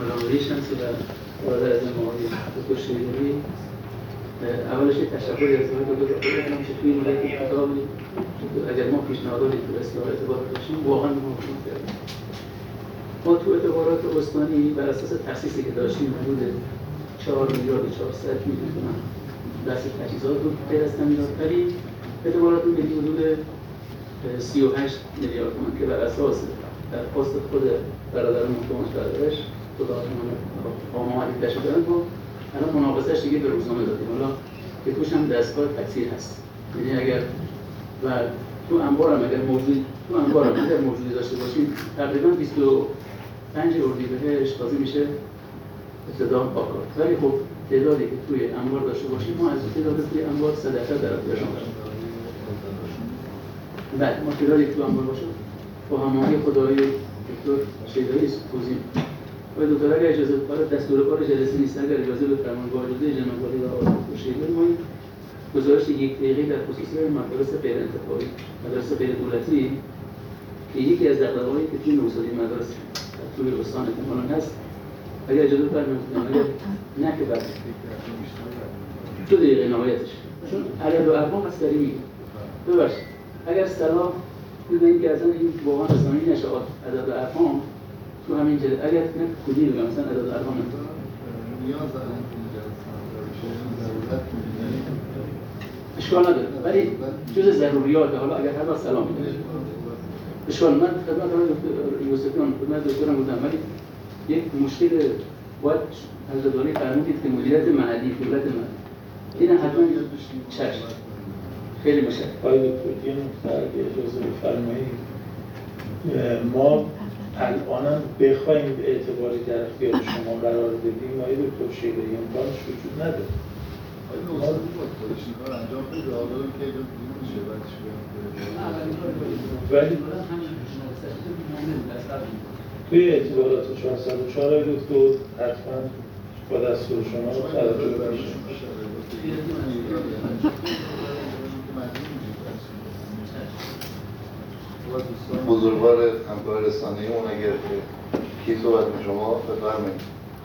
علامه‌ای شمسی و برادر از آقای دکتر شیدایی. اولش یک تشکری از آقای دکتر بکنم که توی مورد کتابی اگر ما پیشنهاداتی تو اصلاح اعتبارات داشتیم واقعا موافقت کردیم. ما تو اعتبارات استانی بر اساس تأسیسی که داشتیم حدود 4 میلیارد و 400 میلیون تومان بحث تجهیزات رو غیر از تامینات، ولی اعتبارات ملی حدود 38 میلیارد تومان که بر اساس درخواست خود برادران محترم برادرش خدا آماده داشته دارن ما الان مناقصه‌اش دیگه به روزنامه دادیم. حالا که توش هم دستگاه تکثیر هست، یعنی اگر و تو انبار هم اگر موجودی داشته باشیم تقریبا 25 اردیبهشت تازه میشه ابتدا پاکار. ولی خب تعدادی که توی انبار داشته باشیم ما از تعداد توی انبار 100% در اختیارشون داریم. بعد ما تعدادی که تو انبار باشه با هماهنگی خدای دکتر شیدایی توضیح آقای دکتر اگر اجازه بدید دستور کار جلسه نیست، اگر اجازه بفرمایید با اجازه جناب عالی و آقای دکتر شیدایی ما این گزارش یک دقیقه در خصوص مدارس غیر انتفاعی، مدارس غیر دولتی که یکی از دغدغه‌هایی که توی نوسازی مدارس توی استان احتمالاً هست، اگر اجازه بفرمایید اگر نه که بعد 2 دقیقه نهایتش چون عدد و ارقام هست داریم میگیم ببخشید اگر صلاح بدونید که اصلا این واقعا رسانه‌ای نشه عدد و ارقام تو همین جلسه اگر نه کلی بگم مثلا عدد و ارقام نیاز دارن اشکال نداره ولی جز ضروریات حالا اگر هر وقت سلام میده اشکال من خدمت آقای دکتر یوسفیان خدمت دکترم بودم ولی یک مشکل باید حضرت عالی فرمودید که مدیریت محلی دولت محلی این حتما چشم خیلی مشکل. آقای دکتر یه نکته اگه اجازه بفرمایید ما الان بخوایم به اعتباری در اختیار شما قرار بدیم آقای دکتر شیدایی امکانش وجود نداره. ولی توی اعتبارات 404 آقای دکتر حتما با دستور شما توجه بشه. بزرگوار همکار رسانه‌ای اون اگر کی صحبت به شما بفرمایید.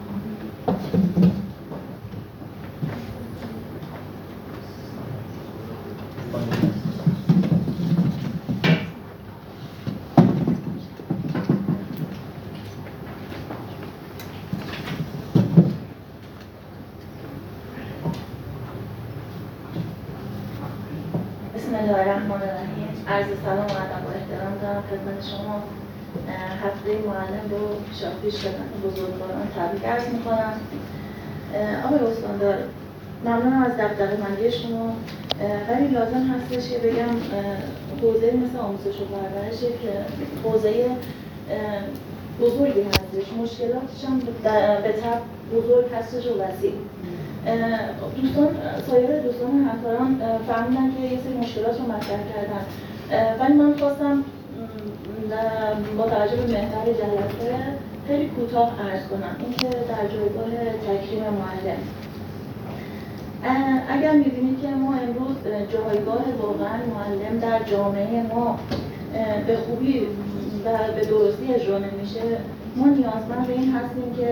بسم الله الرحمن الرحیم. عرض سلام و ادب و احترام دارم خدمت شما. هفته معلم رو پیش خدمت بزرگواران تبریک عرض می‌کنم. آقای استاندار ممنونم از دغدغه‌مندی شما، ولی لازم هستش که بگم حوزه مثل آموزش و پرورش یک حوزه بزرگی هستش، مشکلاتش هم به طب بزرگ هستش و وسیع. سایر دوستان همکاران فهمیدن که یه سری مشکلات رو مطرح کردن، ولی من خواستم با توجه به محور جلسه خیلی کوتاه عرض کنم اینکه در جایگاه تکریم معلم اگر می‌بینید که ما امروز جایگاه واقعا معلم در جامعه ما به خوبی و به درستی اجرا نمیشه، ما نیازمند به این هستیم که